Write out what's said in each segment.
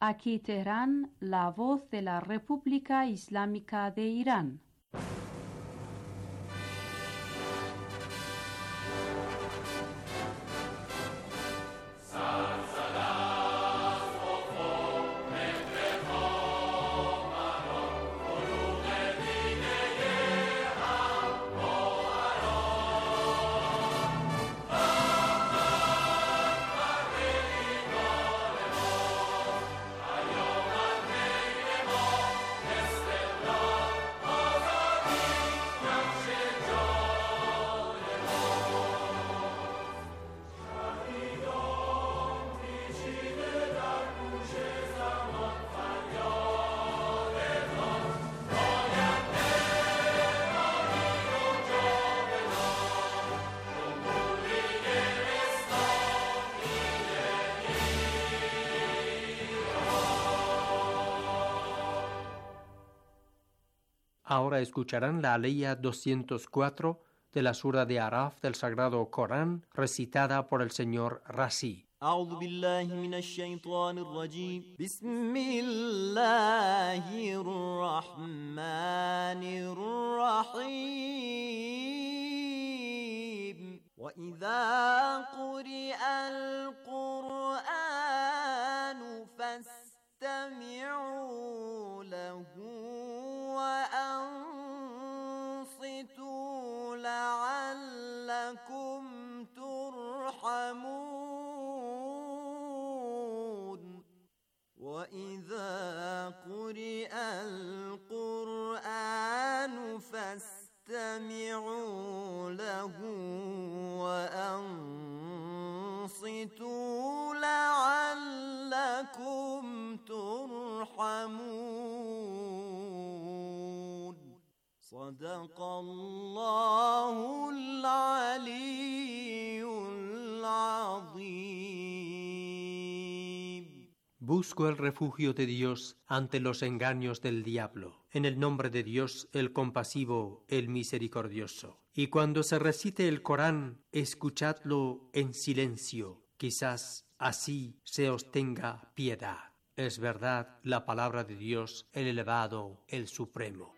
Aquí Teherán, la voz de la República Islámica de Irán. Ahora escucharán la aleya 204 de la sura de Araf del Sagrado Corán, recitada por el señor Razi. أعوذ بالله من الشيطان الرجيم بسم الله الرحمن الرحيم وإذا قرئ القرآن فاستمعوا له وأنصتوا لعلكم ترحمون وإذا قرئ القرآن فاستمعوا له وأنصتوا لعلكم ترحمون صدق الله العلي العظيم. Busco el refugio de Dios ante los engaños del diablo. En el nombre de Dios, el compasivo, el misericordioso. Y cuando se recite el Corán, escuchadlo en silencio. Quizás así se os tenga piedad. Es verdad la palabra de Dios, el elevado, el supremo.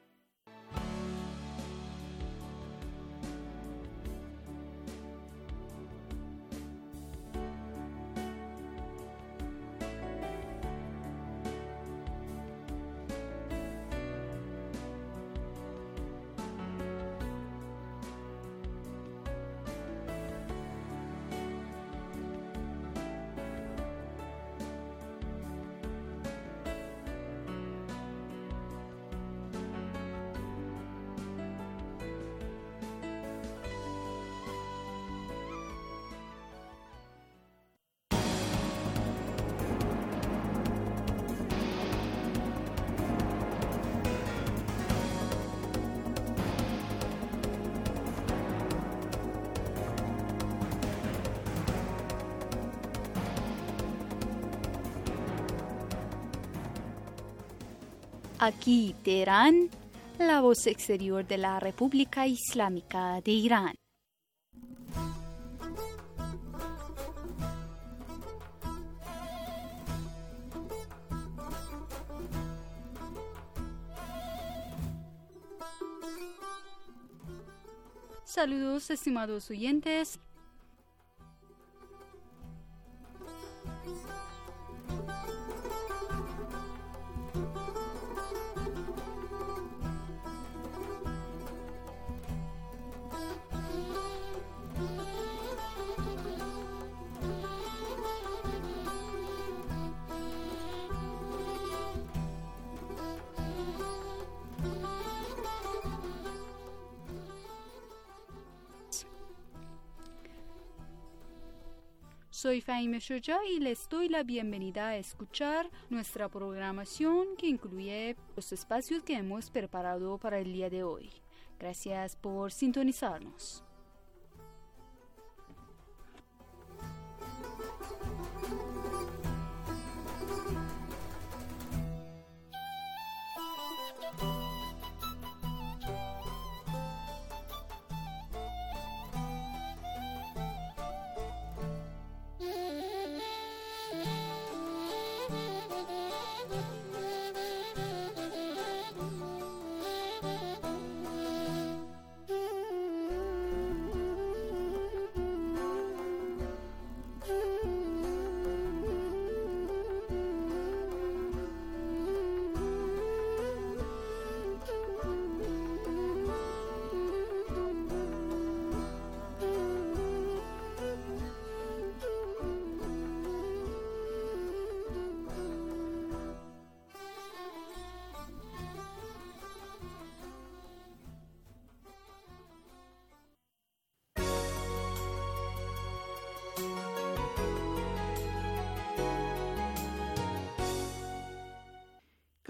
Aquí Teherán, la voz exterior de la República Islámica de Irán. Saludos, estimados oyentes. Soy Fahime Shoja y les doy la bienvenida a escuchar nuestra programación que incluye los espacios que hemos preparado para el día de hoy. Gracias por sintonizarnos.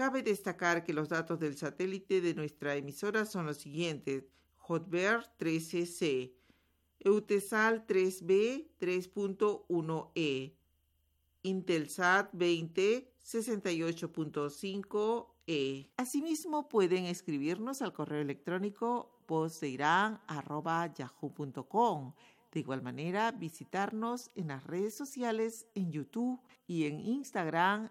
Cabe destacar que los datos del satélite de nuestra emisora son los siguientes: Hotbird 13C, Eutelsat 3B 3.1E, Intelsat 20 68.5E. Asimismo, pueden escribirnos al correo electrónico vozdeiran@yahoo.com. De igual manera, visitarnos en las redes sociales, en YouTube y en Instagram.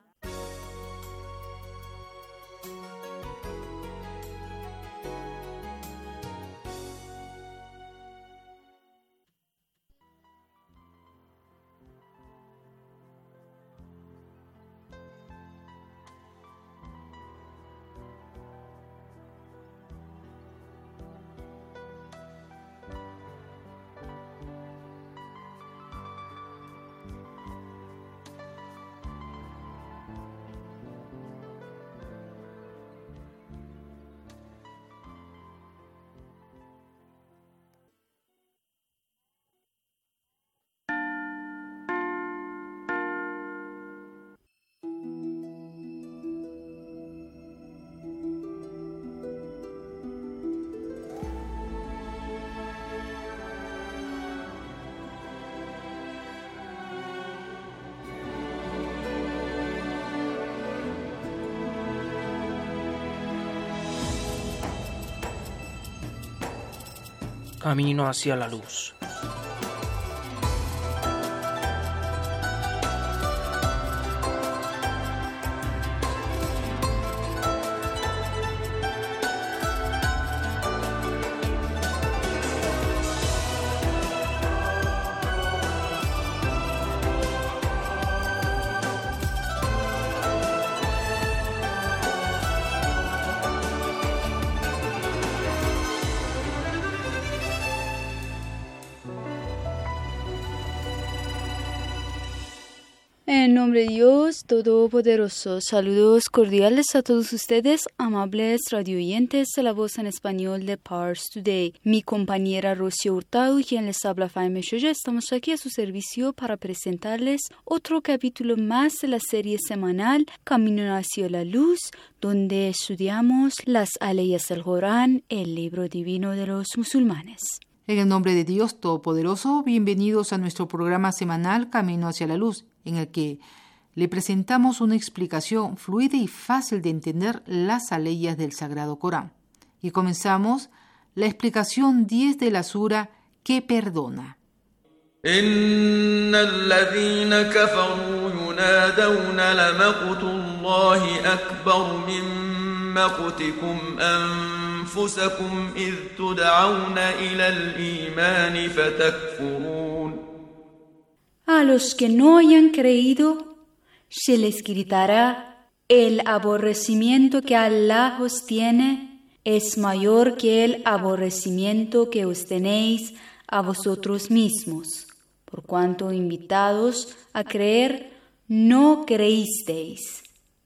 Camino hacia la luz. En nombre de Dios Todopoderoso, saludos cordiales a todos ustedes, amables radioyentes de la voz en español de Pars Today. Mi compañera Rocío Hurtado y quien les habla Faime Shoya, estamos aquí a su servicio para presentarles otro capítulo más de la serie semanal Camino hacia la Luz, donde estudiamos las aleyas del Corán, el libro divino de los musulmanes. En el nombre de Dios Todopoderoso, bienvenidos a nuestro programa semanal Camino hacia la Luz, en el que le presentamos una explicación fluida y fácil de entender las aleyas del Sagrado Corán. Y comenzamos la explicación 10 de la sura que perdona. إن الذين كفروا ينادون لمقت الله أكبر من مقتكم أنفسكم إذ تدعون إلى الإيمان فتكفرون. A los que no hayan creído, se les gritará: el aborrecimiento que Allah os tiene es mayor que el aborrecimiento que os tenéis a vosotros mismos, por cuanto invitados a creer no creísteis.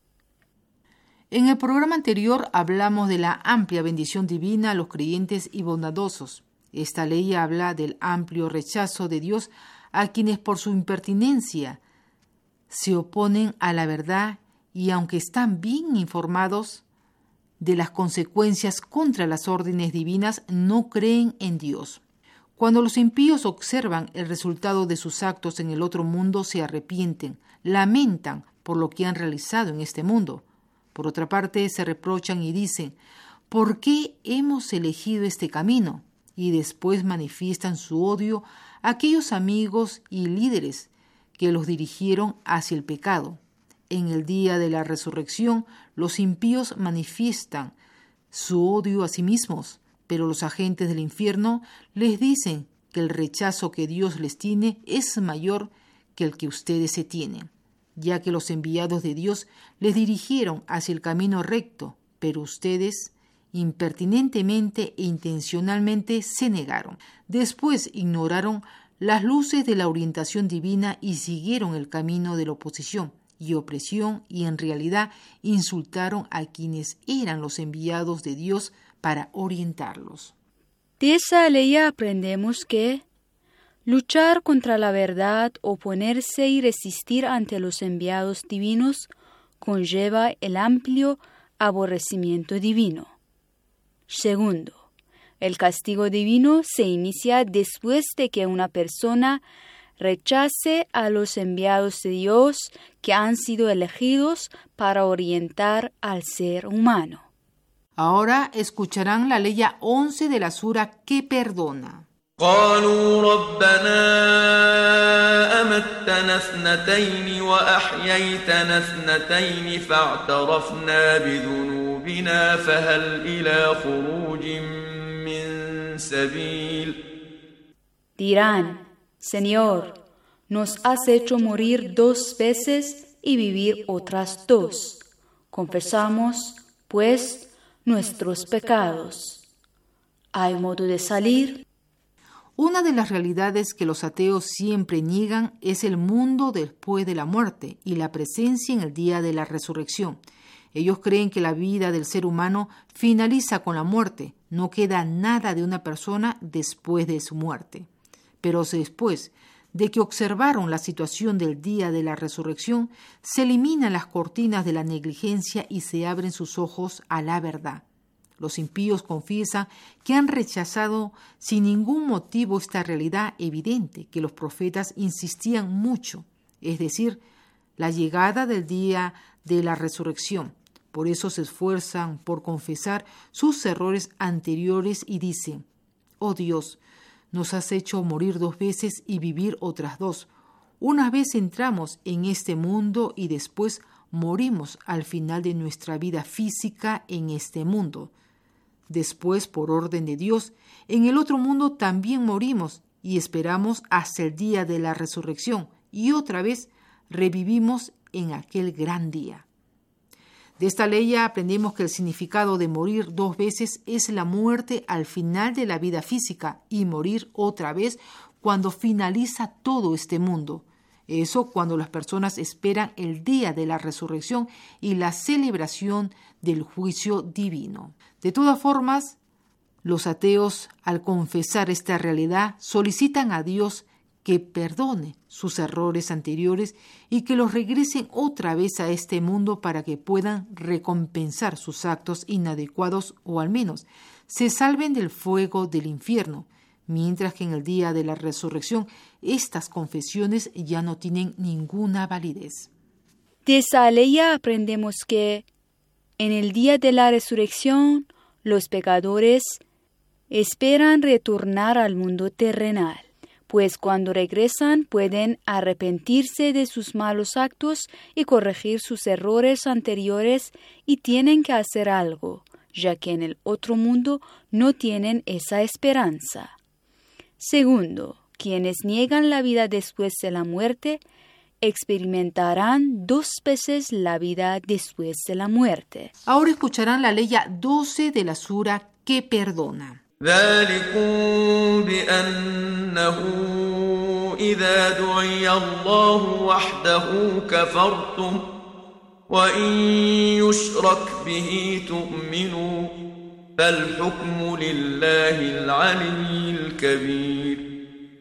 En el programa anterior hablamos de la amplia bendición divina a los creyentes y bondadosos. Esta ley habla del amplio rechazo de Dios a quienes por su impertinencia se oponen a la verdad y aunque están bien informados de las consecuencias contra las órdenes divinas, no creen en Dios. Cuando los impíos observan el resultado de sus actos en el otro mundo, se arrepienten, lamentan por lo que han realizado en este mundo. Por otra parte, se reprochan y dicen: ¿por qué hemos elegido este camino? Y después manifiestan su odio a aquellos amigos y líderes que los dirigieron hacia el pecado. En el día de la resurrección, los impíos manifiestan su odio a sí mismos, pero los agentes del infierno les dicen que el rechazo que Dios les tiene es mayor que el que ustedes se tienen, ya que los enviados de Dios les dirigieron hacia el camino recto, pero ustedes impertinentemente e intencionalmente se negaron. Después ignoraron las luces de la orientación divina y siguieron el camino de la oposición y opresión y en realidad insultaron a quienes eran los enviados de Dios para orientarlos. De esa ley aprendemos que luchar contra la verdad, oponerse y resistir ante los enviados divinos conlleva el amplio aborrecimiento divino. Segundo, el castigo divino se inicia después de que una persona rechace a los enviados de Dios que han sido elegidos para orientar al ser humano. Ahora escucharán la ley 11 de la sura que perdona. قالوا ربنا أمتنا اثنتين وأحييتنا اثنتين فاعترفنا بذنوبنا فهل إلى خروج من سبيل. Dirán, Señor, nos has hecho morir 2 veces y vivir otras 2. Confesamos, pues, nuestros pecados. ¿Hay modo de salir? Una de las realidades que los ateos siempre niegan es el mundo después de la muerte y la presencia en el día de la resurrección. Ellos creen que la vida del ser humano finaliza con la muerte, no queda nada de una persona después de su muerte. Pero después de que observaron la situación del día de la resurrección, se eliminan las cortinas de la negligencia y se abren sus ojos a la verdad. Los impíos confiesan que han rechazado sin ningún motivo esta realidad evidente que los profetas insistían mucho, es decir, la llegada del día de la resurrección. Por eso se esfuerzan por confesar sus errores anteriores y dicen: «Oh Dios, nos has hecho morir 2 veces y vivir otras 2. Una vez entramos en este mundo y después morimos al final de nuestra vida física en este mundo. Después, por orden de Dios, en el otro mundo también morimos y esperamos hasta el día de la resurrección y otra vez revivimos en aquel gran día». De esta ley aprendemos que el significado de morir 2 veces es la muerte al final de la vida física y morir otra vez cuando finaliza todo este mundo. Eso cuando las personas esperan el día de la resurrección y la celebración del juicio divino. De todas formas, los ateos, al confesar esta realidad, solicitan a Dios que perdone sus errores anteriores y que los regresen otra vez a este mundo para que puedan recompensar sus actos inadecuados o al menos se salven del fuego del infierno, mientras que en el día de la resurrección estas confesiones ya no tienen ninguna validez. De esa ley aprendemos que en el día de la resurrección los pecadores esperan retornar al mundo terrenal, pues cuando regresan pueden arrepentirse de sus malos actos y corregir sus errores anteriores y tienen que hacer algo, ya que en el otro mundo no tienen esa esperanza. Segundo, quienes niegan la vida después de la muerte experimentarán 2 veces la vida después de la muerte. Ahora escucharán la ley 12 de la sura que perdona. ذلكم بأنه إذا دعي الله وحده كفرتم وإن يشرك به تؤمنوا فالحكم لله العلي الكبير.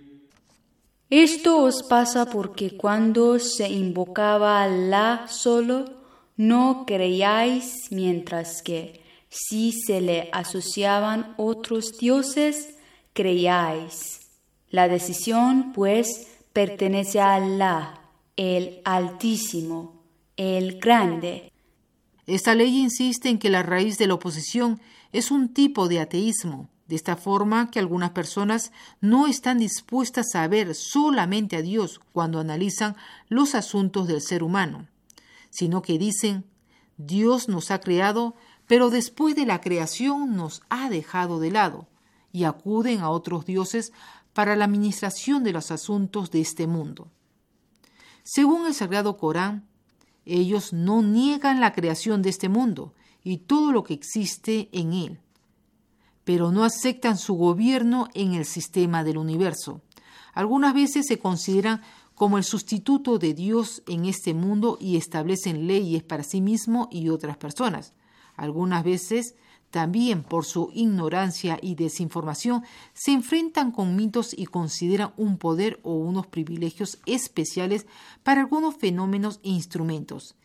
Esto os pasa porque cuando se invocaba a Allah solo, no creíais, mientras que si se le asociaban otros dioses, creíais. La decisión, pues, pertenece a Allah, el Altísimo, el Grande. Esta ley insiste en que la raíz de la oposición es un tipo de ateísmo, de esta forma que algunas personas no están dispuestas a ver solamente a Dios cuando analizan los asuntos del ser humano, sino que dicen: Dios nos ha creado, pero después de la creación nos ha dejado de lado, y acuden a otros dioses para la administración de los asuntos de este mundo. Según el Sagrado Corán, ellos no niegan la creación de este mundo y todo lo que existe en él, pero no aceptan su gobierno en el sistema del universo. Algunas veces se consideran como el sustituto de Dios en este mundo y establecen leyes para sí mismos y otras personas. Algunas veces, también por su ignorancia y desinformación, se enfrentan con mitos y consideran un poder o unos privilegios especiales para algunos fenómenos e instrumentos,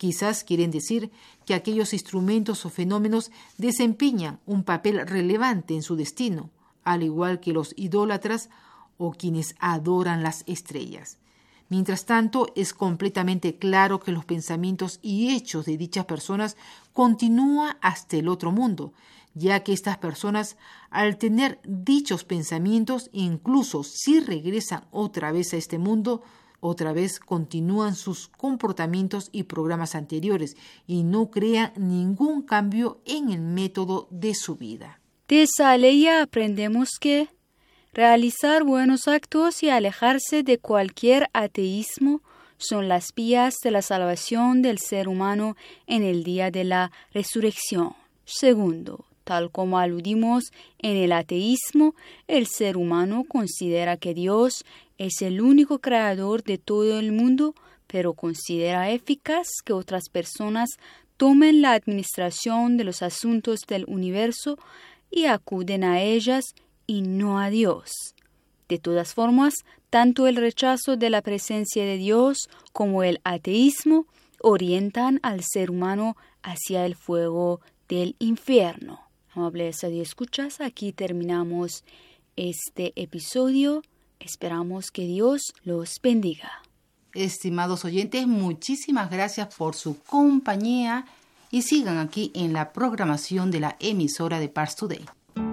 Quizás quieren decir que aquellos instrumentos o fenómenos desempeñan un papel relevante en su destino, al igual que los idólatras o quienes adoran las estrellas. Mientras tanto, es completamente claro que los pensamientos y hechos de dichas personas continúan hasta el otro mundo, ya que estas personas, al tener dichos pensamientos, incluso si regresan otra vez a este mundo, otra vez continúan sus comportamientos y programas anteriores y no crean ningún cambio en el método de su vida. De esa ley aprendemos que realizar buenos actos y alejarse de cualquier ateísmo son las vías de la salvación del ser humano en el día de la resurrección. Segundo, tal como aludimos en el ateísmo, el ser humano considera que Dios es el único creador de todo el mundo, pero considera eficaz que otras personas tomen la administración de los asuntos del universo y acuden a ellas y no a Dios. De todas formas, tanto el rechazo de la presencia de Dios como el ateísmo orientan al ser humano hacia el fuego del infierno. Amables radioescuchas, aquí terminamos este episodio. Esperamos que Dios los bendiga. Estimados oyentes, muchísimas gracias por su compañía y sigan aquí en la programación de la emisora de Pars Today.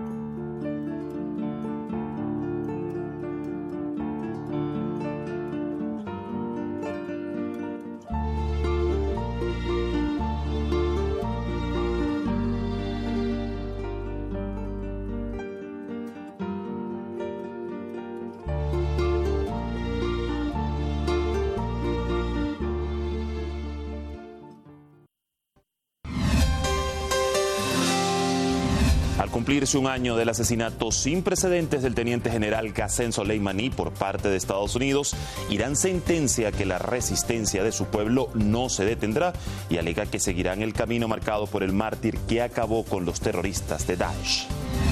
Al cumplirse un año del asesinato sin precedentes del teniente general Qasem Soleimani por parte de Estados Unidos, Irán sentencia que la resistencia de su pueblo no se detendrá y alega que seguirán el camino marcado por el mártir que acabó con los terroristas de Daesh.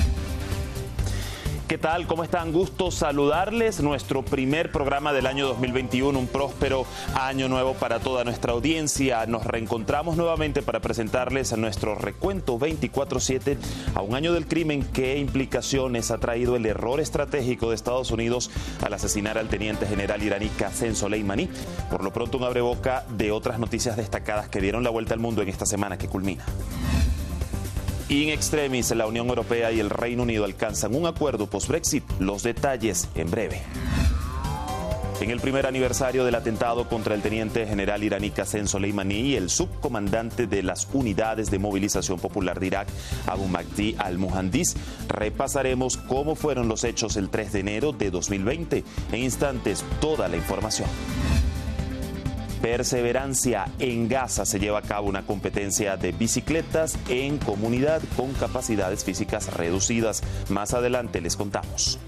¿Qué tal? ¿Cómo están? Gusto saludarles. Nuestro primer programa del año 2021, un próspero año nuevo para toda nuestra audiencia. Nos reencontramos nuevamente para presentarles a nuestro recuento 24/7 a un año del crimen. ¿Qué implicaciones ha traído el error estratégico de Estados Unidos al asesinar al teniente general iraní Qasem Soleimani? Por lo pronto, un abreboca de otras noticias destacadas que dieron la vuelta al mundo en esta semana que culmina. In extremis, la Unión Europea y el Reino Unido alcanzan un acuerdo post-Brexit. Los detalles en breve. En el primer aniversario del atentado contra el teniente general iraní Qasem Soleimani, el subcomandante de las unidades de movilización popular de Irak, Abu Mahdi al-Muhandis, repasaremos cómo fueron los hechos el 3 de enero de 2020. En instantes, toda la información. Perseverancia. En Gaza se lleva a cabo una competencia de bicicletas en comunidad con capacidades físicas reducidas. Más adelante les contamos.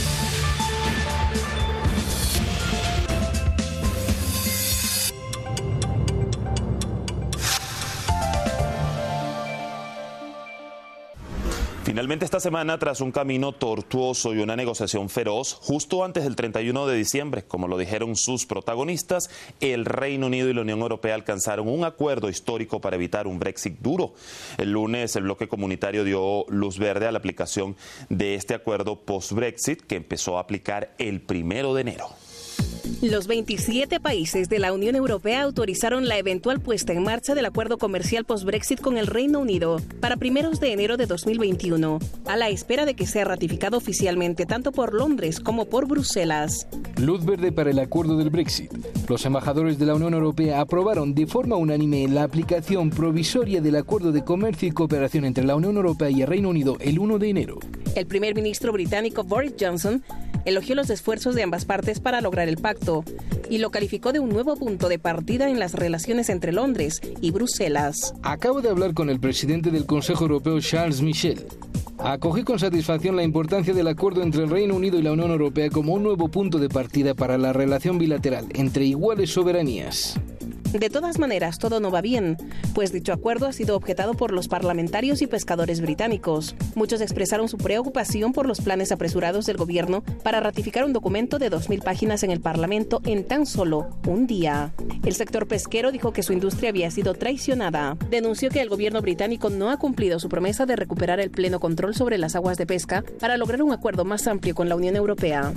Finalmente esta semana, tras un camino tortuoso y una negociación feroz, justo antes del 31 de diciembre, como lo dijeron sus protagonistas, el Reino Unido y la Unión Europea alcanzaron un acuerdo histórico para evitar un Brexit duro. El lunes, el bloque comunitario dio luz verde a la aplicación de este acuerdo post-Brexit, que empezó a aplicar el 1 de enero. Los 27 países de la Unión Europea autorizaron la eventual puesta en marcha del acuerdo comercial post-Brexit con el Reino Unido para 1 de enero de 2021, a la espera de que sea ratificado oficialmente tanto por Londres como por Bruselas. Luz verde para el acuerdo del Brexit. Los embajadores de la Unión Europea aprobaron de forma unánime la aplicación provisoria del acuerdo de comercio y cooperación entre la Unión Europea y el Reino Unido el 1 de enero. El primer ministro británico Boris Johnson elogió los esfuerzos de ambas partes para lograr el pacto y lo calificó de un nuevo punto de partida en las relaciones entre Londres y Bruselas. Acabo de hablar con el presidente del Consejo Europeo, Charles Michel. Acogí con satisfacción la importancia del acuerdo entre el Reino Unido y la Unión Europea como un nuevo punto de partida para la relación bilateral entre iguales soberanías. De todas maneras, todo no va bien, pues dicho acuerdo ha sido objetado por los parlamentarios y pescadores británicos. Muchos expresaron su preocupación por los planes apresurados del gobierno para ratificar un documento de 2.000 páginas en el Parlamento en tan solo un día. El sector pesquero dijo que su industria había sido traicionada. Denunció que el gobierno británico no ha cumplido su promesa de recuperar el pleno control sobre las aguas de pesca para lograr un acuerdo más amplio con la Unión Europea.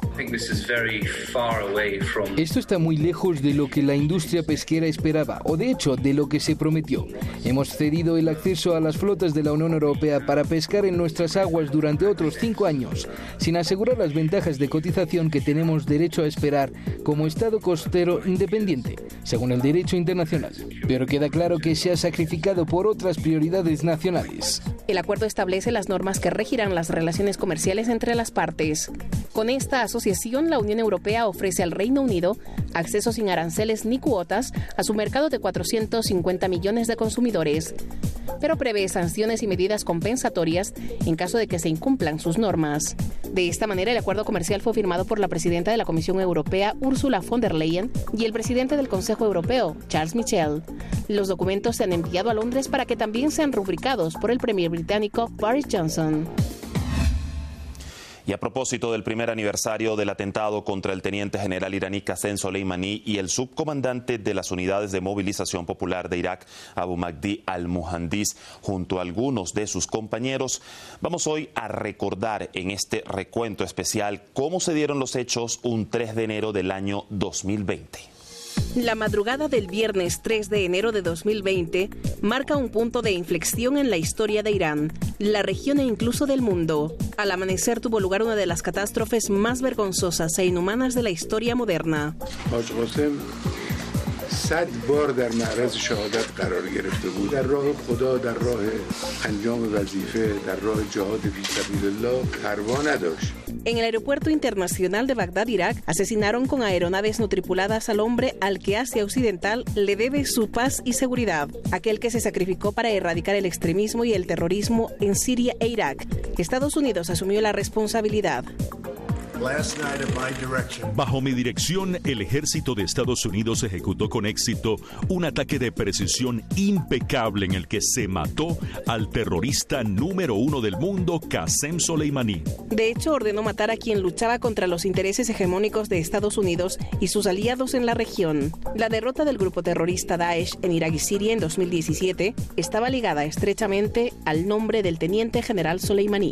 Esto está muy lejos de lo que la industria pesquera esperaba, o de hecho, de lo que se prometió. Hemos cedido el acceso a las flotas de la Unión Europea para pescar en nuestras aguas durante otros 5 años, sin asegurar las ventajas de cotización que tenemos derecho a esperar como Estado costero independiente, según el derecho internacional. Pero queda claro que se ha sacrificado por otras prioridades nacionales. El acuerdo establece las normas que regirán las relaciones comerciales entre las partes. Con esta asociación, la Unión Europea ofrece al Reino Unido acceso sin aranceles ni cuotas a su mercado de 450 millones de consumidores, pero prevé sanciones y medidas compensatorias en caso de que se incumplan sus normas. De esta manera, el acuerdo comercial fue firmado por la presidenta de la Comisión Europea, Ursula von der Leyen, y el presidente del Consejo Europeo, Charles Michel. Los documentos se han enviado a Londres para que también sean rubricados por el premier británico Boris Johnson. Y a propósito del primer aniversario del atentado contra el teniente general iraní Qasem Soleimani y el subcomandante de las unidades de movilización popular de Irak, Abu Mahdi al-Muhandis, junto a algunos de sus compañeros, vamos hoy a recordar en este recuento especial cómo se dieron los hechos un 3 de enero del año 2020. La madrugada del viernes 3 de enero de 2020 marca un punto de inflexión en la historia de Irán, la región e incluso del mundo. Al amanecer tuvo lugar una de las catástrofes más vergonzosas e inhumanas de la historia moderna. En el aeropuerto internacional de Bagdad, Irak, asesinaron con aeronaves no tripuladas al hombre al que Asia Occidental le debe su paz y seguridad, aquel que se sacrificó para erradicar el extremismo y el terrorismo en Siria e Irak. Estados Unidos asumió la responsabilidad. Bajo mi dirección, el ejército de Estados Unidos ejecutó con éxito un ataque de precisión impecable en el que se mató al terrorista número 1 del mundo, Qasem Soleimani. De hecho, ordenó matar a quien luchaba contra los intereses hegemónicos de Estados Unidos y sus aliados en la región. La derrota del grupo terrorista Daesh en Irak y Siria en 2017 estaba ligada estrechamente al nombre del teniente general Soleimani.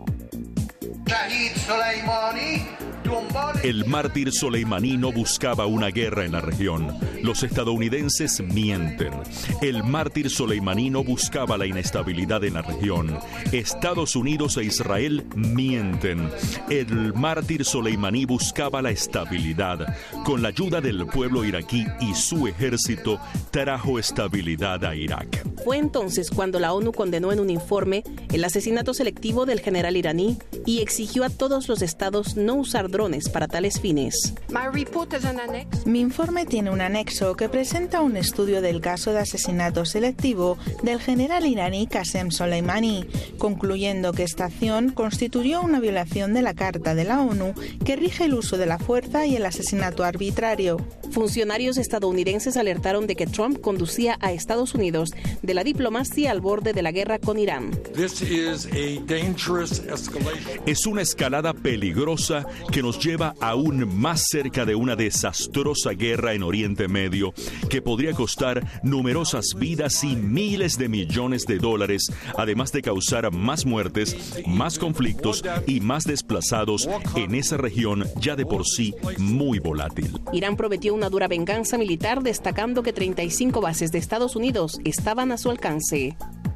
El mártir Soleimani no buscaba una guerra en la región. Los estadounidenses mienten. El mártir Soleimani no buscaba la inestabilidad en la región. Estados Unidos e Israel mienten. El mártir Soleimani buscaba la estabilidad. Con la ayuda del pueblo iraquí y su ejército, trajo estabilidad a Irak. Fue entonces cuando la ONU condenó en un informe el asesinato selectivo del general iraní y exigió a todos los estados no usar drones para tales fines. Mi informe tiene un anexo que presenta un estudio del caso de asesinato selectivo del general iraní Qasem Soleimani, concluyendo que esta acción constituyó una violación de la Carta de la ONU que rige el uso de la fuerza y el asesinato arbitrario. Funcionarios estadounidenses alertaron de que Trump conducía a Estados Unidos de la diplomacia al borde de la guerra con Irán. Es una escalada peligrosa que nos lleva aún más cerca de una desastrosa guerra en Oriente Medio que podría costar numerosas vidas y miles de millones de dólares, además de causar más muertes, más conflictos y más desplazados en esa región ya de por sí muy volátil. Irán prometió una dura venganza militar, destacando que 35 bases de Estados Unidos estaban a su alcance.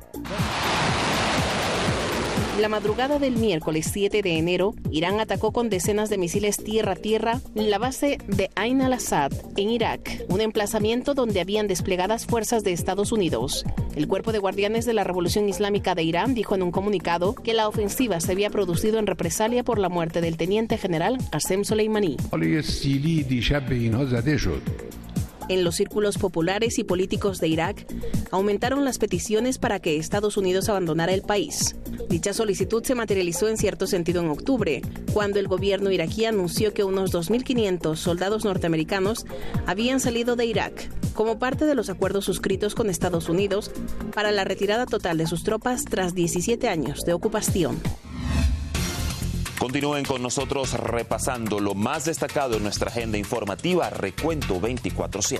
La madrugada del miércoles 7 de enero, Irán atacó con decenas de misiles tierra-tierra la base de Ain al-Assad, en Irak, un emplazamiento donde habían desplegadas fuerzas de Estados Unidos. El Cuerpo de Guardianes de la Revolución Islámica de Irán dijo en un comunicado que la ofensiva se había producido en represalia por la muerte del teniente general Qasem Soleimani. En los círculos populares y políticos de Irak, aumentaron las peticiones para que Estados Unidos abandonara el país. Dicha solicitud se materializó en cierto sentido en octubre, cuando el gobierno iraquí anunció que unos 2.500 soldados norteamericanos habían salido de Irak como parte de los acuerdos suscritos con Estados Unidos para la retirada total de sus tropas tras 17 años de ocupación. Continúen con nosotros repasando lo más destacado en nuestra agenda informativa, Recuento 24/7.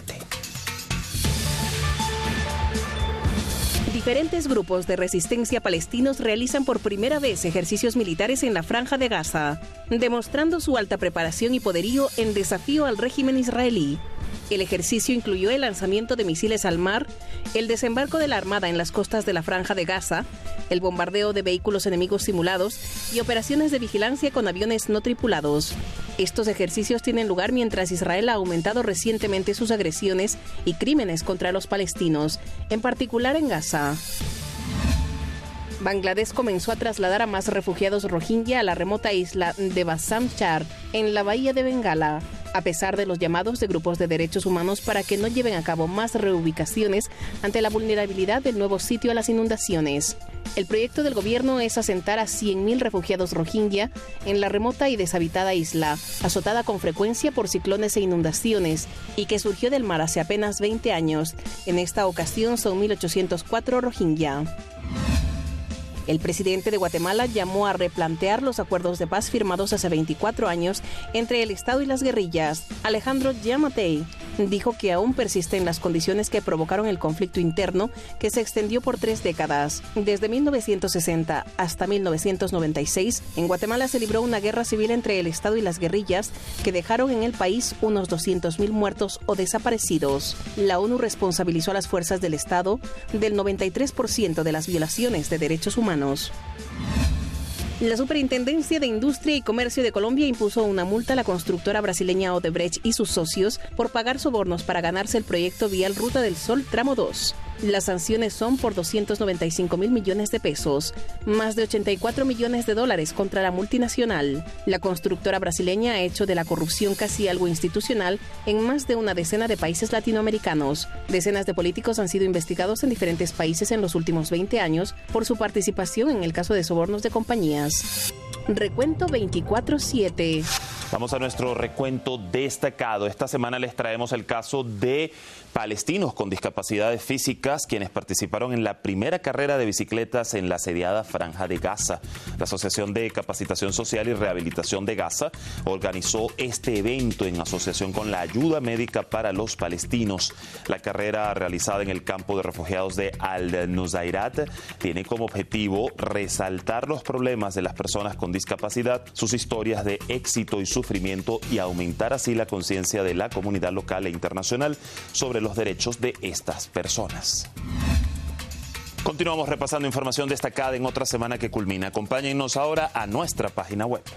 Diferentes grupos de resistencia palestinos realizan por primera vez ejercicios militares en la Franja de Gaza, demostrando su alta preparación y poderío en desafío al régimen israelí. El ejercicio incluyó el lanzamiento de misiles al mar, el desembarco de la Armada en las costas de la Franja de Gaza, el bombardeo de vehículos enemigos simulados y operaciones de vigilancia con aviones no tripulados. Estos ejercicios tienen lugar mientras Israel ha aumentado recientemente sus agresiones y crímenes contra los palestinos, en particular en Gaza. Bangladesh comenzó a trasladar a más refugiados rohingya a la remota isla de Bhasan Char, en la bahía de Bengala, a pesar de los llamados de grupos de derechos humanos para que no lleven a cabo más reubicaciones ante la vulnerabilidad del nuevo sitio a las inundaciones. El proyecto del gobierno es asentar a 100.000 refugiados rohingya en la remota y deshabitada isla, azotada con frecuencia por ciclones e inundaciones, y que surgió del mar hace apenas 20 años. En esta ocasión son 1.804 rohingya. El presidente de Guatemala llamó a replantear los acuerdos de paz firmados hace 24 años entre el Estado y las guerrillas. Alejandro Yamatei dijo que aún persisten las condiciones que provocaron el conflicto interno que se extendió por 3 décadas. Desde 1960 hasta 1996, en Guatemala se libró una guerra civil entre el Estado y las guerrillas que dejaron en el país unos 200.000 muertos o desaparecidos. La ONU responsabilizó a las fuerzas del Estado del 93% de las violaciones de derechos humanos. La Superintendencia de Industria y Comercio de Colombia impuso una multa a la constructora brasileña Odebrecht y sus socios por pagar sobornos para ganarse el proyecto vial Ruta del Sol Tramo 2. Las sanciones son por 295.000 millones de pesos, más de 84 millones de dólares contra la multinacional. La constructora brasileña ha hecho de la corrupción casi algo institucional en más de una decena de países latinoamericanos. Decenas de políticos han sido investigados en diferentes países en los últimos 20 años por su participación en el caso de sobornos de compañías. Recuento 24/7. Vamos a nuestro recuento destacado. Esta semana les traemos el caso de palestinos con discapacidades físicas quienes participaron en la primera carrera de bicicletas en la asediada Franja de Gaza. La Asociación de Capacitación Social y Rehabilitación de Gaza organizó este evento en asociación con la Ayuda Médica para los Palestinos. La carrera realizada en el campo de refugiados de Al-Nusairat tiene como objetivo resaltar los problemas de las personas con discapacidad, sus historias de éxito y sufrimiento y aumentar así la conciencia de la comunidad local e internacional sobre los derechos de estas personas. Continuamos repasando información destacada en otra semana que culmina. Acompáñennos ahora a nuestra página web.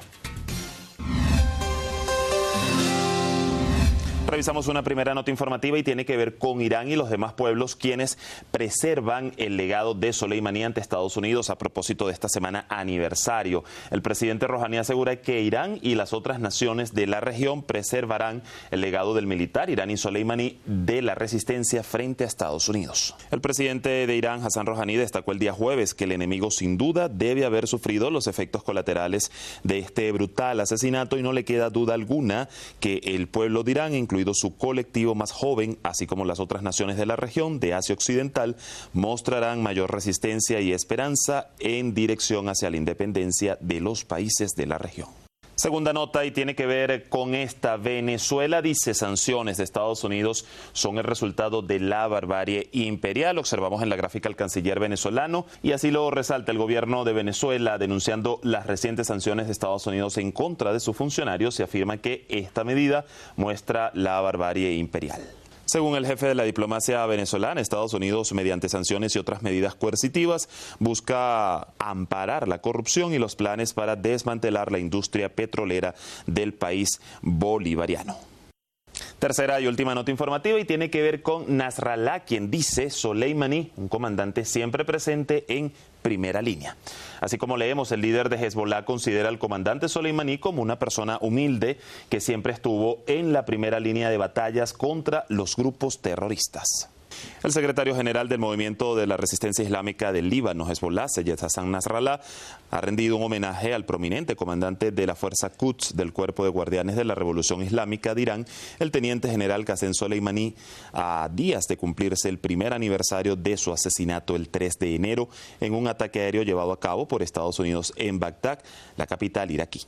Revisamos una primera nota informativa y tiene que ver con Irán y los demás pueblos quienes preservan el legado de Soleimani ante Estados Unidos a propósito de esta semana aniversario. El presidente Rouhani asegura que Irán y las otras naciones de la región preservarán el legado del militar iraní Soleimani de la resistencia frente a Estados Unidos. El presidente de Irán, Hassan Rouhani, destacó el día jueves que el enemigo sin duda debe haber sufrido los efectos colaterales de este brutal asesinato y no le queda duda alguna que el pueblo de Irán, incluido su colectivo más joven, así como las otras naciones de la región de Asia Occidental, mostrarán mayor resistencia y esperanza en dirección hacia la independencia de los países de la región. Segunda nota y tiene que ver con esta. Venezuela dice sanciones de Estados Unidos son el resultado de la barbarie imperial. Observamos en la gráfica al canciller venezolano y así lo resalta el gobierno de Venezuela denunciando las recientes sanciones de Estados Unidos en contra de sus funcionarios y afirma que esta medida muestra la barbarie imperial. Según el jefe de la diplomacia venezolana, Estados Unidos, mediante sanciones y otras medidas coercitivas, busca amparar la corrupción y los planes para desmantelar la industria petrolera del país bolivariano. Tercera y última nota informativa y tiene que ver con Nasrallah, quien dice Soleimani, un comandante siempre presente en primera línea. Así como leemos, el líder de Hezbollah considera al comandante Soleimani como una persona humilde que siempre estuvo en la primera línea de batallas contra los grupos terroristas. El secretario general del Movimiento de la Resistencia Islámica del Líbano, Hezbollah, Seyed Hassan Nasrallah, ha rendido un homenaje al prominente comandante de la Fuerza Quds del Cuerpo de Guardianes de la Revolución Islámica de Irán, el teniente general Qasem Soleimani, a días de cumplirse el primer aniversario de su asesinato el 3 de enero en un ataque aéreo llevado a cabo por Estados Unidos en Bagdad, la capital iraquí.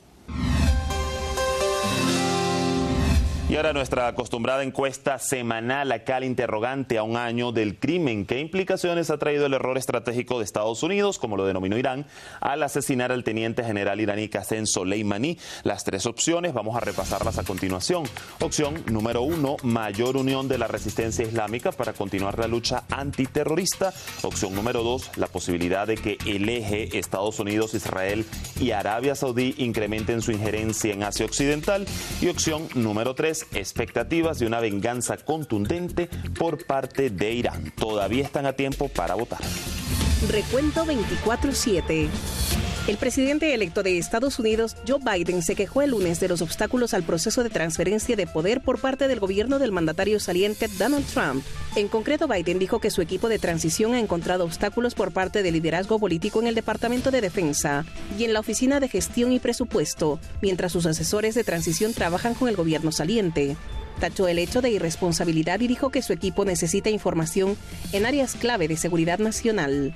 Y ahora nuestra acostumbrada encuesta semanal, acá el interrogante a un año del crimen. ¿Qué implicaciones ha traído el error estratégico de Estados Unidos, como lo denominó Irán, al asesinar al teniente general iraní Qasem Soleimani? Las tres opciones, vamos a repasarlas a continuación. Opción número 1, mayor unión de la resistencia islámica para continuar la lucha antiterrorista. Opción número 2, la posibilidad de que el eje Estados Unidos, Israel y Arabia Saudí incrementen su injerencia en Asia Occidental. Y opción número 3, expectativas de una venganza contundente por parte de Irán. Todavía están a tiempo para votar. Recuento 24/7. El presidente electo de Estados Unidos, Joe Biden, se quejó el lunes de los obstáculos al proceso de transferencia de poder por parte del gobierno del mandatario saliente Donald Trump. En concreto, Biden dijo que su equipo de transición ha encontrado obstáculos por parte del liderazgo político en el Departamento de Defensa y en la Oficina de Gestión y Presupuesto, mientras sus asesores de transición trabajan con el gobierno saliente. Tachó el hecho de irresponsabilidad y dijo que su equipo necesita información en áreas clave de seguridad nacional.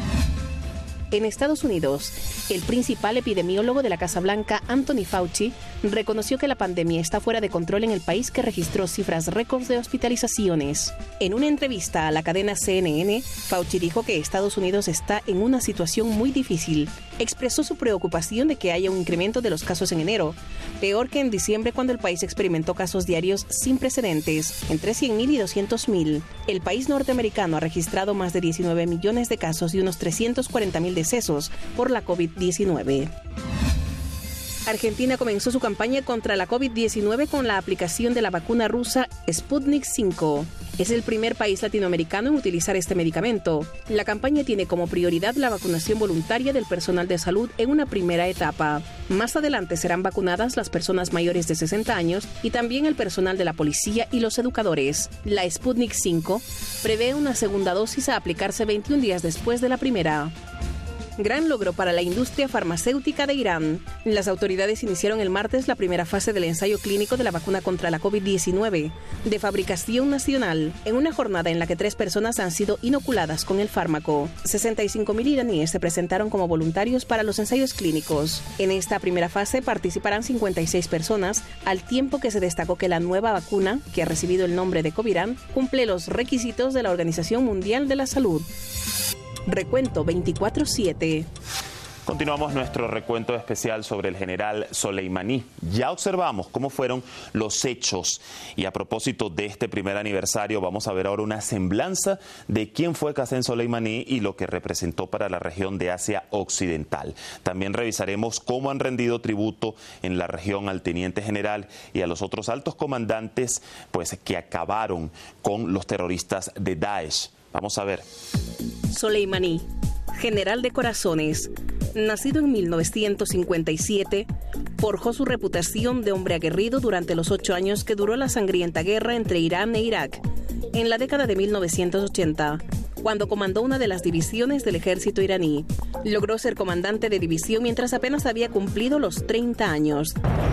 En Estados Unidos, el principal epidemiólogo de la Casa Blanca, Anthony Fauci, reconoció que la pandemia está fuera de control en el país, que registró cifras récords de hospitalizaciones. En una entrevista a la cadena CNN, Fauci dijo que Estados Unidos está en una situación muy difícil. Expresó su preocupación de que haya un incremento de los casos en enero, peor que en diciembre, cuando el país experimentó casos diarios sin precedentes, entre 100.000 y 200.000. El país norteamericano ha registrado más de 19 millones de casos y unos 340.000 decesos por la COVID-19. Argentina comenzó su campaña contra la COVID-19 con la aplicación de la vacuna rusa Sputnik V. Es el primer país latinoamericano en utilizar este medicamento. La campaña tiene como prioridad la vacunación voluntaria del personal de salud en una primera etapa. Más adelante serán vacunadas las personas mayores de 60 años y también el personal de la policía y los educadores. La Sputnik V prevé una segunda dosis a aplicarse 21 días después de la primera. Gran logro para la industria farmacéutica de Irán. Las autoridades iniciaron el martes la primera fase del ensayo clínico de la vacuna contra la COVID-19, de fabricación nacional, en una jornada en la que 3 personas han sido inoculadas con el fármaco. 65.000 iraníes se presentaron como voluntarios para los ensayos clínicos. En esta primera fase participarán 56 personas, al tiempo que se destacó que la nueva vacuna, que ha recibido el nombre de Coviran, cumple los requisitos de la Organización Mundial de la Salud. Recuento 24/7. Continuamos nuestro recuento especial sobre el general Soleimani. Ya observamos cómo fueron los hechos y a propósito de este primer aniversario vamos a ver ahora una semblanza de quién fue Qasem Soleimani y lo que representó para la región de Asia Occidental. También revisaremos cómo han rendido tributo en la región al teniente general y a los otros altos comandantes que acabaron con los terroristas de Daesh. Vamos a ver. Soleimani, general de corazones, nacido en 1957, forjó su reputación de hombre aguerrido durante los 8 años que duró la sangrienta guerra entre Irán e Irak. En la década de 1980, cuando comandó una de las divisiones del ejército iraní, logró ser comandante de división mientras apenas había cumplido los 30 años.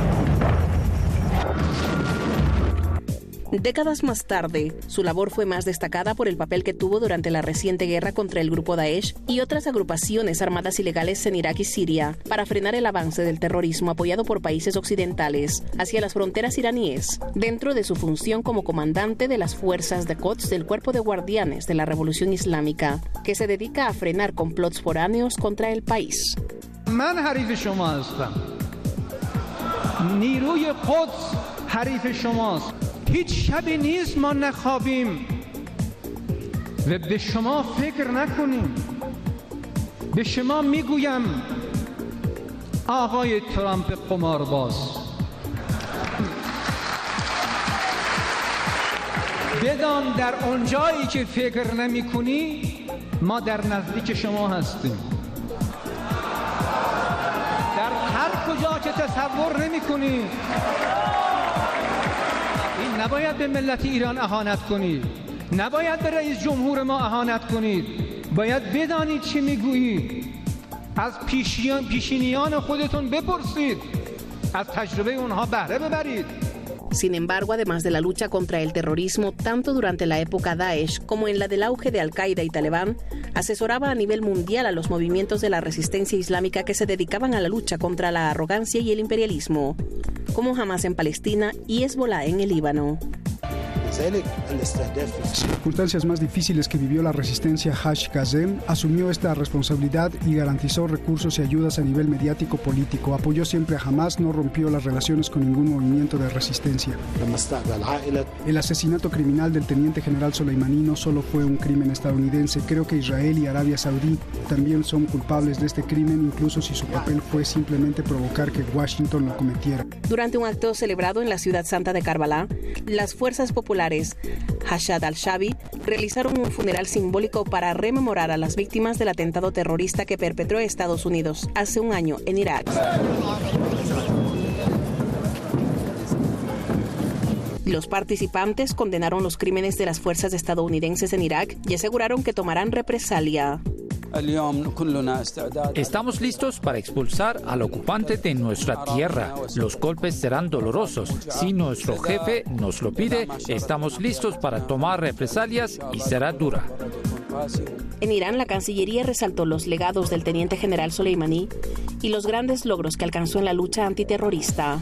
Décadas más tarde, su labor fue más destacada por el papel que tuvo durante la reciente guerra contra el grupo Daesh y otras agrupaciones armadas ilegales en Irak y Siria, para frenar el avance del terrorismo apoyado por países occidentales hacia las fronteras iraníes, dentro de su función como comandante de las fuerzas de Quds del Cuerpo de Guardianes de la Revolución Islámica, que se dedica a frenar complots foráneos contra el país. من حریف شما هستم. نیروی قدس حریف شماست. هیچ شبی نیست ما نخوابیم و به شما فکر نکنیم. به شما میگویم آقای ترامپ قمارباز، بدان در اونجایی که فکر نمی‌کنی ما در نزدیک شما هستیم. در هر کجا که تصور نمی‌کنی این نباید به ملت ایران اهانت کنید، نباید به رئیس جمهور ما اهانت کنید. باید بدانید چی میگویید. از پیشینیان خودتون بپرسید، از تجربه اونها بهره ببرید. Sin embargo, además de la lucha contra el terrorismo, tanto durante la época Daesh como en la del auge de Al-Qaeda y Talibán, asesoraba a nivel mundial a los movimientos de la resistencia islámica que se dedicaban a la lucha contra la arrogancia y el imperialismo, como Hamas en Palestina y Hezbollah en el Líbano. Circunstancias más difíciles que vivió la resistencia Haj Qasem, asumió esta responsabilidad y garantizó recursos y ayudas a nivel mediático-político. Apoyó siempre a Hamas, no rompió las relaciones con ningún movimiento de resistencia. El asesinato criminal del teniente general Soleimani no solo fue un crimen estadounidense, creo que Israel y Arabia Saudí también son culpables de este crimen, incluso si su papel fue simplemente provocar que Washington lo cometiera. Durante un acto celebrado en la ciudad santa de Karbala, las fuerzas populares Hashad al-Shabi realizaron un funeral simbólico para rememorar a las víctimas del atentado terrorista que perpetró Estados Unidos hace un año en Irak. Los participantes condenaron los crímenes de las fuerzas estadounidenses en Irak y aseguraron que tomarán represalia. Estamos listos para expulsar al ocupante de nuestra tierra. Los golpes serán dolorosos. Si nuestro jefe nos lo pide, estamos listos para tomar represalias y será dura. En Irán, la Cancillería resaltó los legados del teniente general Soleimani y los grandes logros que alcanzó en la lucha antiterrorista.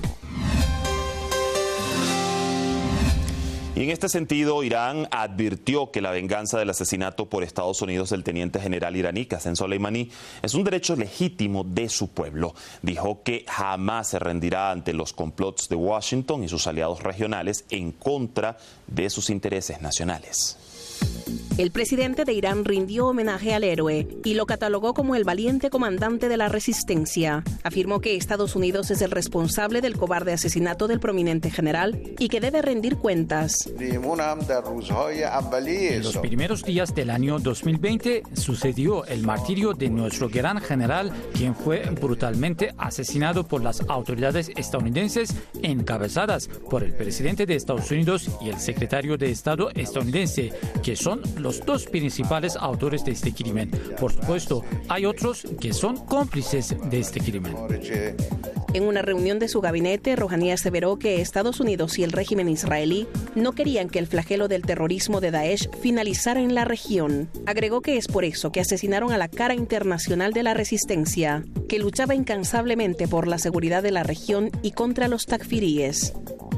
Y en este sentido, Irán advirtió que la venganza del asesinato por Estados Unidos del teniente general iraní Qasem Soleimani es un derecho legítimo de su pueblo. Dijo que jamás se rendirá ante los complots de Washington y sus aliados regionales en contra de sus intereses nacionales. El presidente de Irán rindió homenaje al héroe y lo catalogó como el valiente comandante de la resistencia. Afirmó que Estados Unidos es el responsable del cobarde asesinato del prominente general y que debe rendir cuentas. En los primeros días del año 2020 sucedió el martirio de nuestro gran general, quien fue brutalmente asesinado por las autoridades estadounidenses encabezadas por el presidente de Estados Unidos y el secretario de Estado estadounidense, que son los dos principales autores de este crimen. Por supuesto, hay otros que son cómplices de este crimen. En una reunión de su gabinete, Rouhani aseveró que Estados Unidos y el régimen israelí no querían que el flagelo del terrorismo de Daesh finalizara en la región. Agregó que es por eso que asesinaron a la cara internacional de la resistencia, que luchaba incansablemente por la seguridad de la región y contra los takfiríes.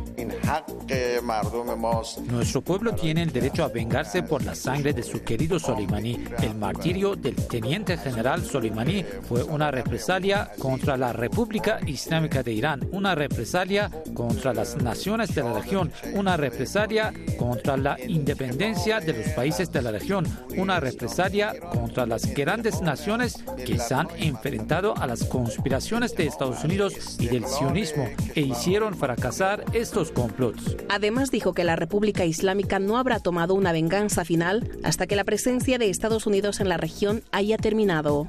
Nuestro pueblo tiene el derecho a vengarse por la sangre de su querido Soleimani. El martirio del teniente general Soleimani fue una represalia contra la República Islámica de Irán, una represalia contra las naciones de la región, una represalia contra la independencia de los países de la región, una represalia contra las grandes naciones que se han enfrentado a las conspiraciones de Estados Unidos y del sionismo e hicieron fracasar estos complots. Además dijo que la República Islámica no habrá tomado una venganza final hasta que la presencia de Estados Unidos en la región haya terminado.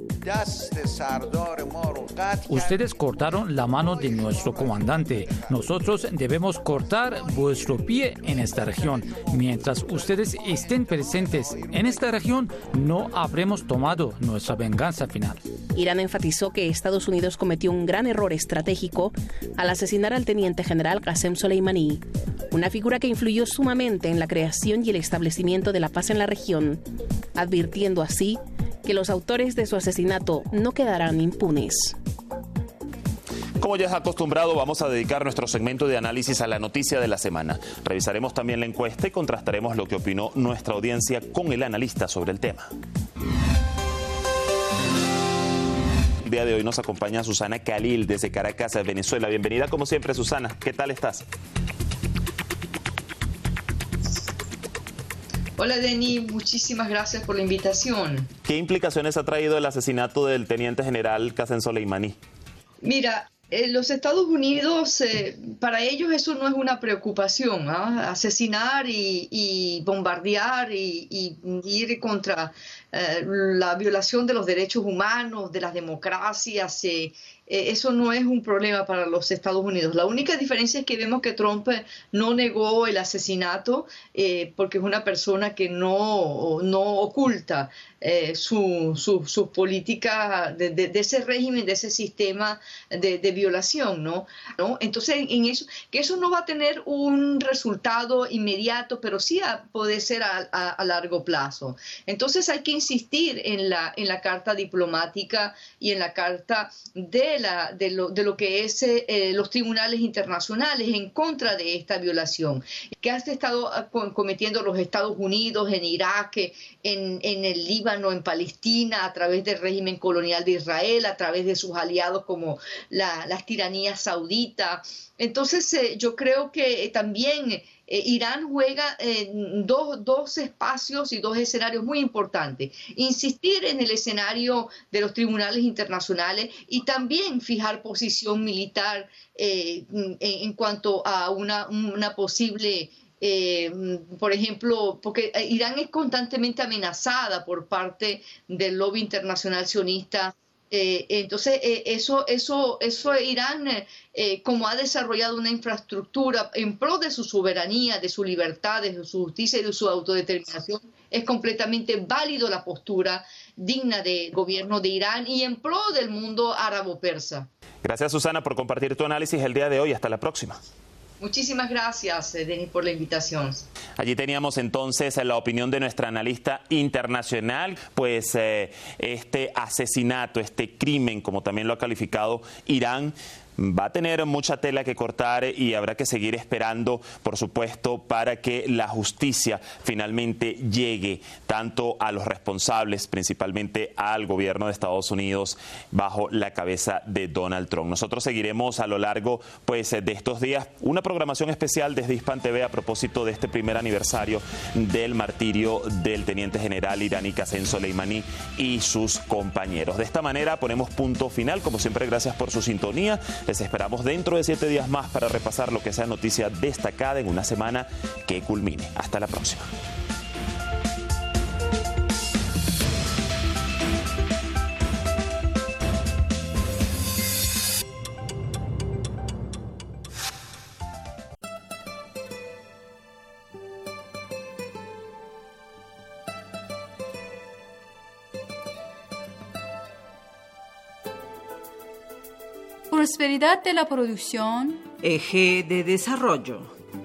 Ustedes cortaron la mano de nuestro comandante. Nosotros debemos cortar vuestro pie en esta región. Mientras ustedes estén presentes en esta región, no habremos tomado nuestra venganza final. Irán enfatizó que Estados Unidos cometió un gran error estratégico al asesinar al teniente general Qasem Soleimani, una figura que influyó sumamente en la creación y el establecimiento de la paz en la región, advirtiendo así que los autores de su asesinato no quedarán impunes. Como ya es acostumbrado, vamos a dedicar nuestro segmento de análisis a la noticia de la semana. Revisaremos también la encuesta y contrastaremos lo que opinó nuestra audiencia con el analista sobre el tema. El día de hoy nos acompaña Susana Khalil desde Caracas, Venezuela. Bienvenida como siempre, Susana. ¿Qué tal estás? Hola, Denny. Muchísimas gracias por la invitación. ¿Qué implicaciones ha traído el asesinato del teniente general Qasem Soleimani? Mira, Los Estados Unidos, para ellos eso no es una preocupación, ¿eh? Asesinar y bombardear y ir contra la violación de los derechos humanos, de las democracias, eso no es un problema para los Estados Unidos. La única diferencia es que vemos que Trump no negó el asesinato porque es una persona que no oculta sus políticas de ese régimen, de ese sistema de violación, ¿no? Entonces, que eso no va a tener un resultado inmediato, pero sí puede ser a largo plazo. Entonces hay que insistir en la carta diplomática y en la carta de lo que es los tribunales internacionales en contra de esta violación que han estado cometiendo los Estados Unidos en Irak, en el Líbano, en Palestina, a través del régimen colonial de Israel, a través de sus aliados como las tiranías sauditas. Entonces yo creo que también Irán juega dos espacios y dos escenarios muy importantes. Insistir en el escenario de los tribunales internacionales y también fijar posición militar en cuanto a una posible... por ejemplo, porque Irán es constantemente amenazada por parte del lobby internacional sionista. Entonces, eso Irán, como ha desarrollado una infraestructura en pro de su soberanía, de su libertad, de su justicia y de su autodeterminación, es completamente válido la postura digna del gobierno de Irán y en pro del mundo árabo-persa. Gracias, Susana, por compartir tu análisis el día de hoy. Hasta la próxima. Muchísimas gracias, Denis, por la invitación. Allí teníamos entonces la opinión de nuestra analista internacional, pues este asesinato, este crimen, como también lo ha calificado Irán, va a tener mucha tela que cortar y habrá que seguir esperando, por supuesto, para que la justicia finalmente llegue tanto a los responsables, principalmente al gobierno de Estados Unidos bajo la cabeza de Donald Trump. Nosotros seguiremos a lo largo pues de estos días una programación especial desde Hispan TV a propósito de este primer aniversario del martirio del teniente general iraní Qasem Soleimani y sus compañeros. De esta manera ponemos punto final. Como siempre, gracias por su sintonía. Les esperamos dentro de 7 días más para repasar lo que sea noticia destacada en una semana que culmine. Hasta la próxima. Prosperidad de la producción. Eje de desarrollo.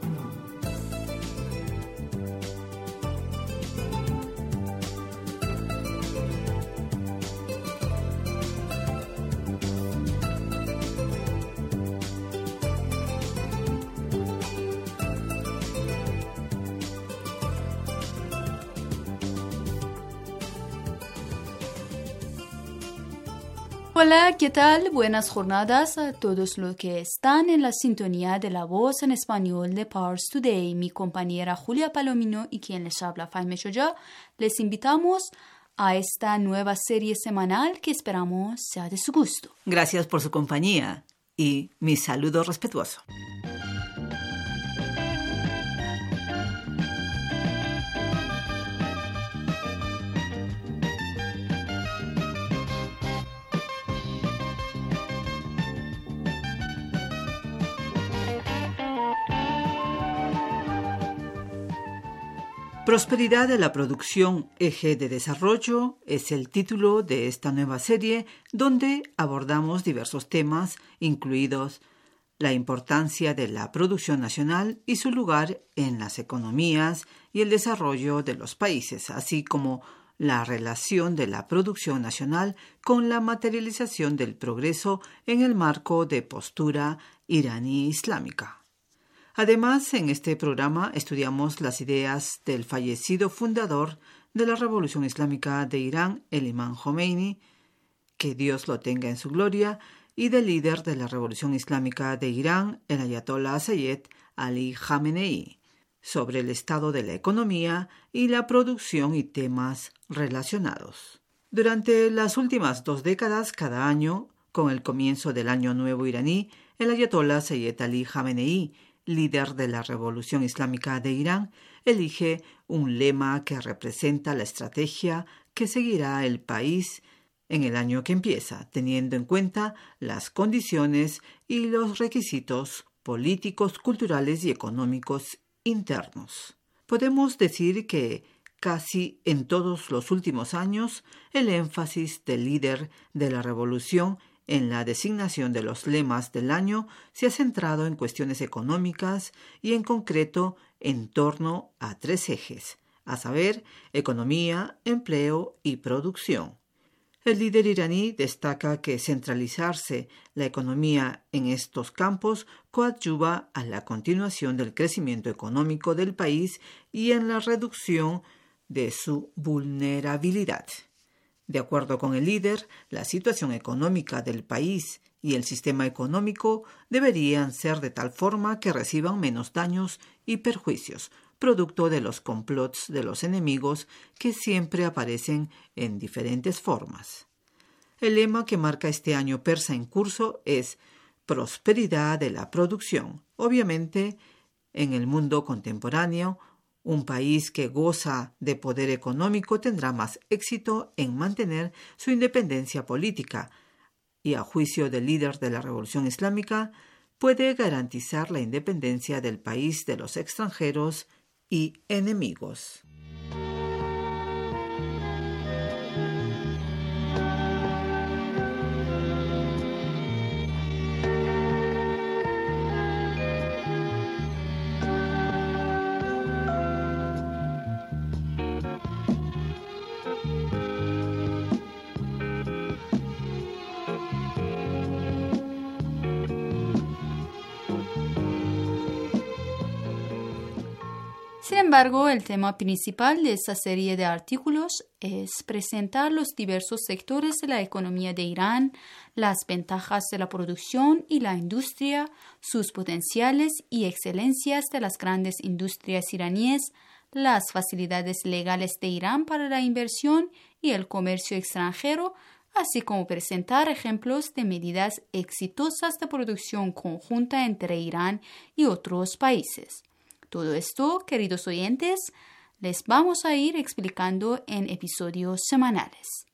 Hola, ¿qué tal? Buenas jornadas a todos los que están en la sintonía de la voz en español de Pars Today. Mi compañera Julia Palomino y quien les habla, Faime Choya, les invitamos a esta nueva serie semanal que esperamos sea de su gusto. Gracias por su compañía y mi saludo respetuoso. Prosperidad de la producción, eje de desarrollo, es el título de esta nueva serie donde abordamos diversos temas, incluidos la importancia de la producción nacional y su lugar en las economías y el desarrollo de los países, así como la relación de la producción nacional con la materialización del progreso en el marco de postura iraní islámica. Además, en este programa estudiamos las ideas del fallecido fundador de la Revolución Islámica de Irán, el Imam Khomeini, que Dios lo tenga en su gloria, y del líder de la Revolución Islámica de Irán, el Ayatollah Sayyed Ali Khamenei, sobre el estado de la economía y la producción y temas relacionados. Durante las últimas 2 décadas, cada año, Con el comienzo del Año Nuevo iraní, el ayatolá Seyed Ali Jamenei, líder de la Revolución Islámica de Irán, elige un lema que representa la estrategia que seguirá el país en el año que empieza, teniendo en cuenta las condiciones y los requisitos políticos, culturales y económicos internos. Podemos decir que casi en todos los últimos años el énfasis del líder de la revolución en la designación de los lemas del año se ha centrado en cuestiones económicas y en concreto en torno a 3 ejes, a saber, economía, empleo y producción. El líder iraní destaca que centralizarse la economía en estos campos coadyuva a la continuación del crecimiento económico del país y en la reducción de su vulnerabilidad. De acuerdo con el líder, la situación económica del país y el sistema económico deberían ser de tal forma que reciban menos daños y perjuicios, producto de los complots de los enemigos que siempre aparecen en diferentes formas. El lema que marca este año persa en curso es prosperidad de la producción. Obviamente, en el mundo contemporáneo, un país que goza de poder económico tendrá más éxito en mantener su independencia política y, a juicio del líder de la Revolución Islámica, puede garantizar la independencia del país de los extranjeros y enemigos. Sin embargo, el tema principal de esta serie de artículos es presentar los diversos sectores de la economía de Irán, las ventajas de la producción y la industria, sus potenciales y excelencias de las grandes industrias iraníes, las facilidades legales de Irán para la inversión y el comercio extranjero, así como presentar ejemplos de medidas exitosas de producción conjunta entre Irán y otros países. Todo esto, queridos oyentes, les vamos a ir explicando en episodios semanales.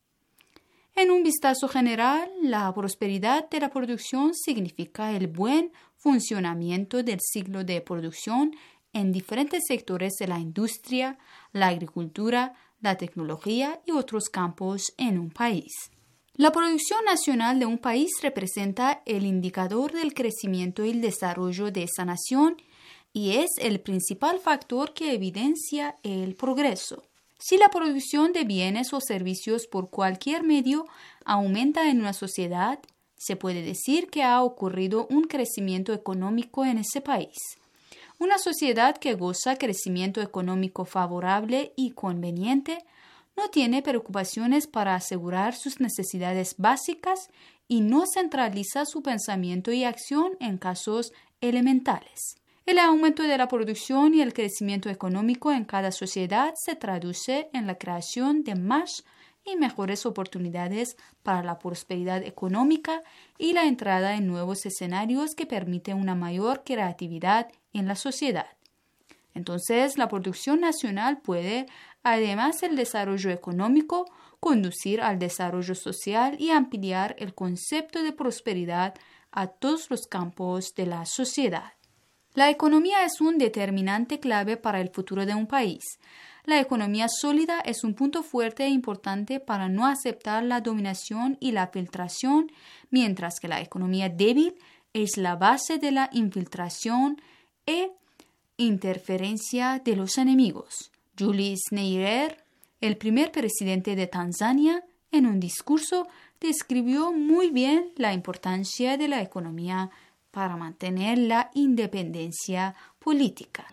En un vistazo general, la prosperidad de la producción significa el buen funcionamiento del ciclo de producción en diferentes sectores de la industria, la agricultura, la tecnología y otros campos en un país. La producción nacional de un país representa el indicador del crecimiento y el desarrollo de esa nación y es el principal factor que evidencia el progreso. Si la producción de bienes o servicios por cualquier medio aumenta en una sociedad, se puede decir que ha ocurrido un crecimiento económico en ese país. Una sociedad que goza crecimiento económico favorable y conveniente no tiene preocupaciones para asegurar sus necesidades básicas y no centraliza su pensamiento y acción en casos elementales. El aumento de la producción y el crecimiento económico en cada sociedad se traduce en la creación de más y mejores oportunidades para la prosperidad económica y la entrada en nuevos escenarios que permiten una mayor creatividad en la sociedad. Entonces, la producción nacional puede, además del desarrollo económico, conducir al desarrollo social y ampliar el concepto de prosperidad a todos los campos de la sociedad. La economía es un determinante clave para el futuro de un país. La economía sólida es un punto fuerte e importante para no aceptar la dominación y la filtración, mientras que la economía débil es la base de la infiltración e interferencia de los enemigos. Julius Nyerere, el primer presidente de Tanzania, en un discurso describió muy bien la importancia de la economía para mantener la independencia política.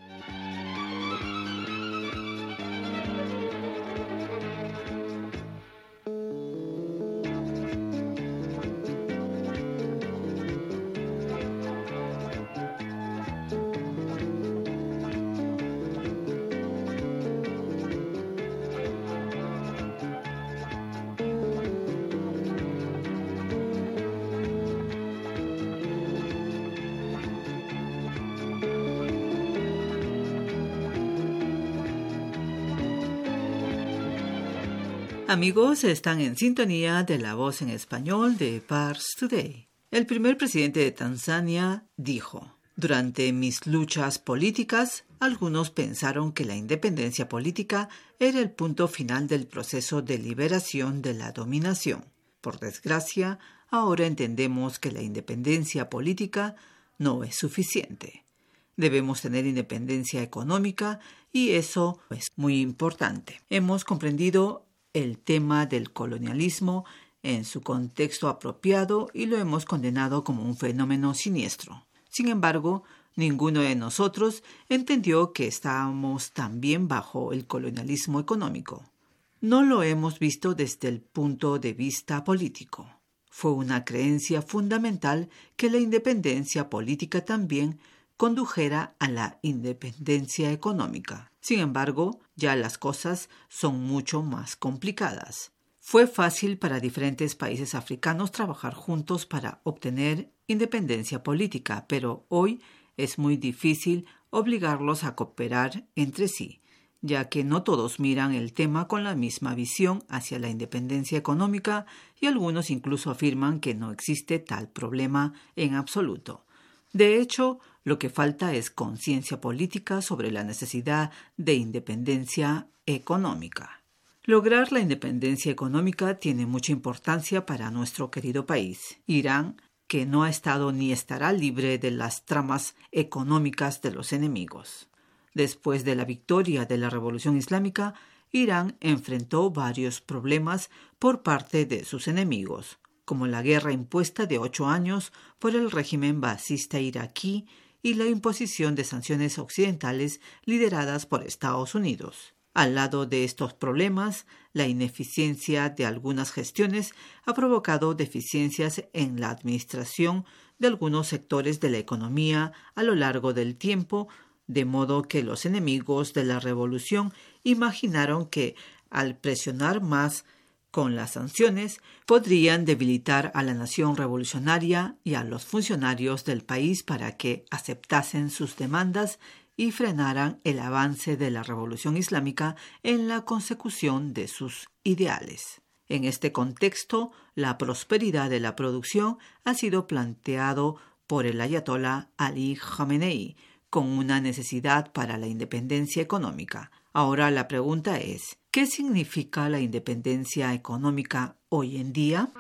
Amigos, están en sintonía de La Voz en Español de Pars Today. El primer presidente de Tanzania dijo: durante mis luchas políticas, algunos pensaron que la independencia política era el punto final del proceso de liberación de la dominación. Por desgracia, ahora entendemos que la independencia política no es suficiente. Debemos tener independencia económica y eso es muy importante. Hemos comprendido el tema del colonialismo en su contexto apropiado y lo hemos condenado como un fenómeno siniestro. Sin embargo, ninguno de nosotros entendió que estábamos también bajo el colonialismo económico. No lo hemos visto desde el punto de vista político. Fue una creencia fundamental que la independencia política también condujera a la independencia económica. Sin embargo, ya las cosas son mucho más complicadas. Fue fácil para diferentes países africanos trabajar juntos para obtener independencia política, pero hoy es muy difícil obligarlos a cooperar entre sí, ya que no todos miran el tema con la misma visión hacia la independencia económica y algunos incluso afirman que no existe tal problema en absoluto. De hecho, lo que falta es conciencia política sobre la necesidad de independencia económica. Lograr la independencia económica tiene mucha importancia para nuestro querido país, Irán, que no ha estado ni estará libre de las tramas económicas de los enemigos. Después de la victoria de la Revolución Islámica, Irán enfrentó varios problemas por parte de sus enemigos, como la guerra impuesta de 8 años por el régimen baasista iraquí y la imposición de sanciones occidentales lideradas por Estados Unidos. Al lado de estos problemas, la ineficiencia de algunas gestiones ha provocado deficiencias en la administración de algunos sectores de la economía a lo largo del tiempo, de modo que los enemigos de la revolución imaginaron que, al presionar más con las sanciones, podrían debilitar a la nación revolucionaria y a los funcionarios del país para que aceptasen sus demandas y frenaran el avance de la revolución islámica en la consecución de sus ideales. En este contexto, la prosperidad de la producción ha sido planteado por el ayatolá Ali Khamenei con una necesidad para la independencia económica. Ahora la pregunta es, ¿qué significa la independencia económica hoy en día?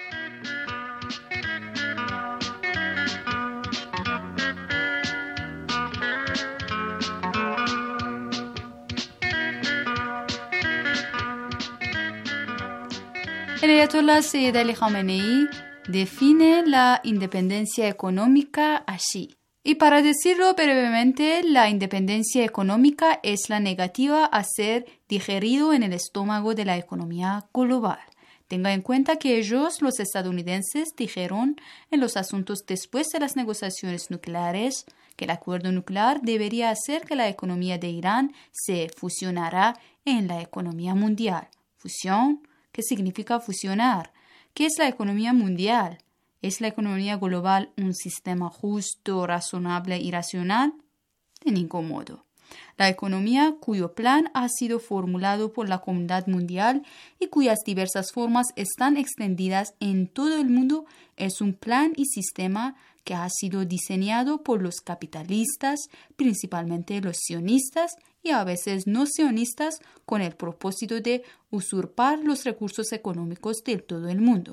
El ayatolá Sayyid Ali Khamenei define la independencia económica así. Y para decirlo brevemente, la independencia económica es la negativa a ser digerido en el estómago de la economía global. Tenga en cuenta que ellos, los estadounidenses, dijeron en los asuntos después de las negociaciones nucleares que el acuerdo nuclear debería hacer que la economía de Irán se fusionara en la economía mundial. Fusión, ¿qué significa fusionar? ¿Qué es la economía mundial? ¿Es la economía global un sistema justo, razonable y racional? De ningún modo. La economía cuyo plan ha sido formulado por la comunidad mundial y cuyas diversas formas están extendidas en todo el mundo es un plan y sistema que ha sido diseñado por los capitalistas, principalmente los sionistas y a veces no sionistas, con el propósito de usurpar los recursos económicos de todo el mundo.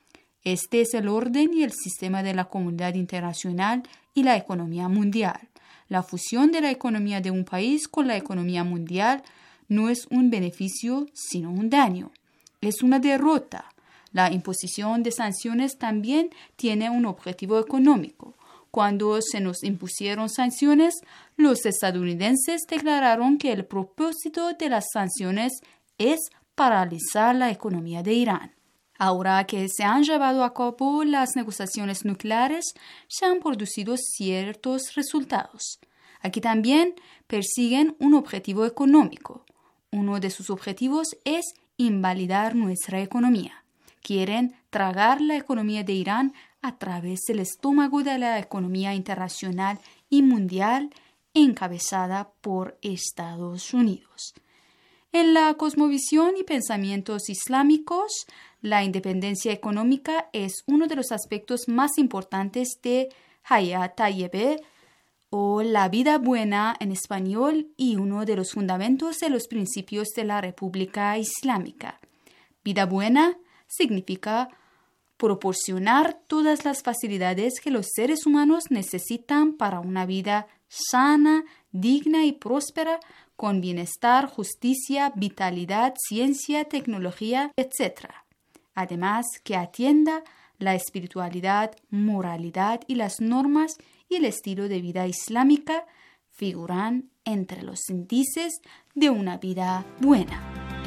Este es el orden y el sistema de la comunidad internacional y la economía mundial. La fusión de la economía de un país con la economía mundial no es un beneficio, sino un daño. Es una derrota. La imposición de sanciones también tiene un objetivo económico. Cuando se nos impusieron sanciones, los estadounidenses declararon que el propósito de las sanciones es paralizar la economía de Irán. Ahora que se han llevado a cabo las negociaciones nucleares, se han producido ciertos resultados. Aquí también persiguen un objetivo económico. Uno de sus objetivos es invalidar nuestra economía. Quieren tragar la economía de Irán a través del estómago de la economía internacional y mundial encabezada por Estados Unidos. En la cosmovisión y pensamientos islámicos, la independencia económica es uno de los aspectos más importantes de Hayat Tayyibeh, o la vida buena en español, y uno de los fundamentos de los principios de la República Islámica. Vida buena significa proporcionar todas las facilidades que los seres humanos necesitan para una vida sana, digna y próspera, con bienestar, justicia, vitalidad, ciencia, tecnología, etc. Además, que atienda la espiritualidad, moralidad y las normas y el estilo de vida islámica figuran entre los índices de una vida buena.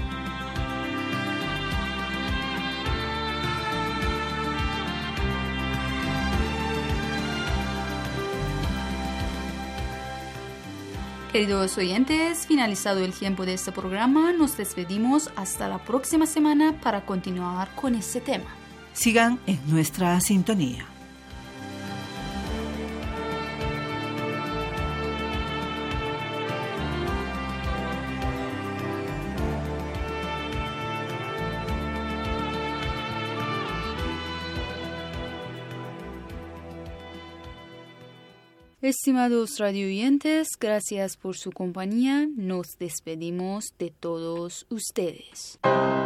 Queridos oyentes, finalizado el tiempo de este programa, nos despedimos hasta la próxima semana para continuar con este tema. Sigan en nuestra sintonía. Estimados radioyentes, gracias por su compañía. Nos despedimos de todos ustedes.